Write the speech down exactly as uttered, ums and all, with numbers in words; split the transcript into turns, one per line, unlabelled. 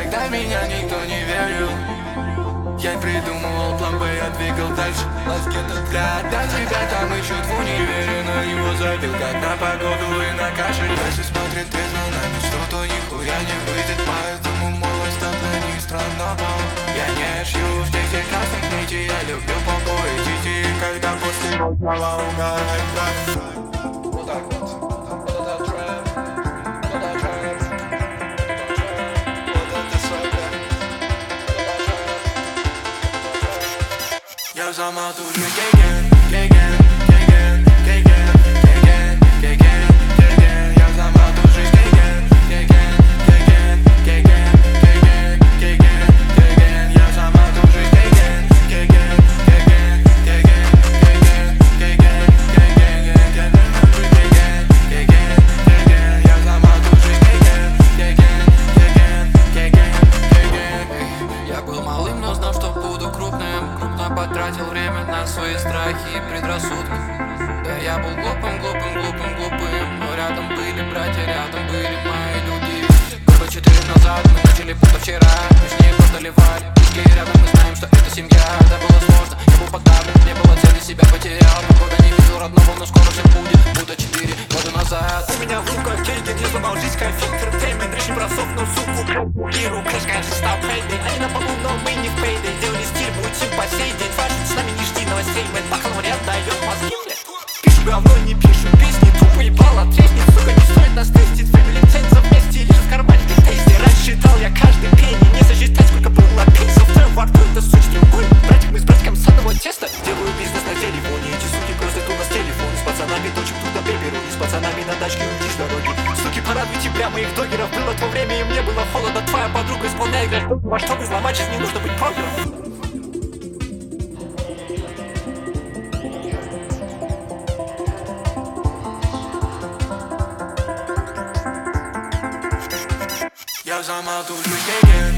когда меня никто не верил. Я придумывал план Б, я двигал дальше. Да, да, тебя там ищут в универе, на него забил, как на погоду и на кашель. Если смотрит трезво на мечту, то нихуя не выйдет, поэтому молодость не страна. Я не шью в тексте красных нитей, я люблю побои детей, когда после начала угорает кровь. Вот так вот. Вот это трэп. Вот это трэп. Вот это свобода. Я взломал ту же геген, геген, геген, геген, геген, геген, геген. Я взломал ту же геген, геген, геген, геген, геген, геген, геген. Я взломал ту же геген, геген, геген, геген, геген, геген, геген, геген, геген. Я взломал ту же геген, геген, геген, геген, геген. Я был малым, но знал, что буду крупным. Крупно потратил время на свои страхи и предрассудки. Да, я был глупым, глупым, глупым, глупым, но рядом были братья, рядом были мои люди. Года четыре назад мы начали будто вчера, точнее просто ливали виски рядом, мы знаем, что это семья. Это было сложно, я был подавлен, не было цели, себя потерял. Года не видел родного, но скоро все будет, будто четыре года назад.
У меня в руках деньги, не сломал жизнь, конфиг, энтертеймент, речь бросов, но суку Иру, кэш, конечно, стал пейдей. Они на полу, но мы не в пейдей. Делали стиль, мутим по сей день. Фашн, с нами не жди новостей, мы пахнул ряд, даёт мозги. Пишу говно, не пишу песни, тупо ебало треснет. Сука, не стоит нас тестить, фэмили ценится вместе, лишь в кармане тесте. Рассчитал я каждый пенни, не сосчитать, сколько было пенсов. В твоем во рту это суть треугольник. Братик, мы с братиком с одного теста. Делаю бизнес на телефоне, эти суки просто у нас телефон. С пацанами точек туда беберу, с пацанами на тачке уйти с дороги. Суки, порадуйте бля моих догеров, было то время и мне было холодно. Твоя подруга исполняет граждан, во что взломать, сейчас не нужно быть прогером.
Я взломал ту же геген.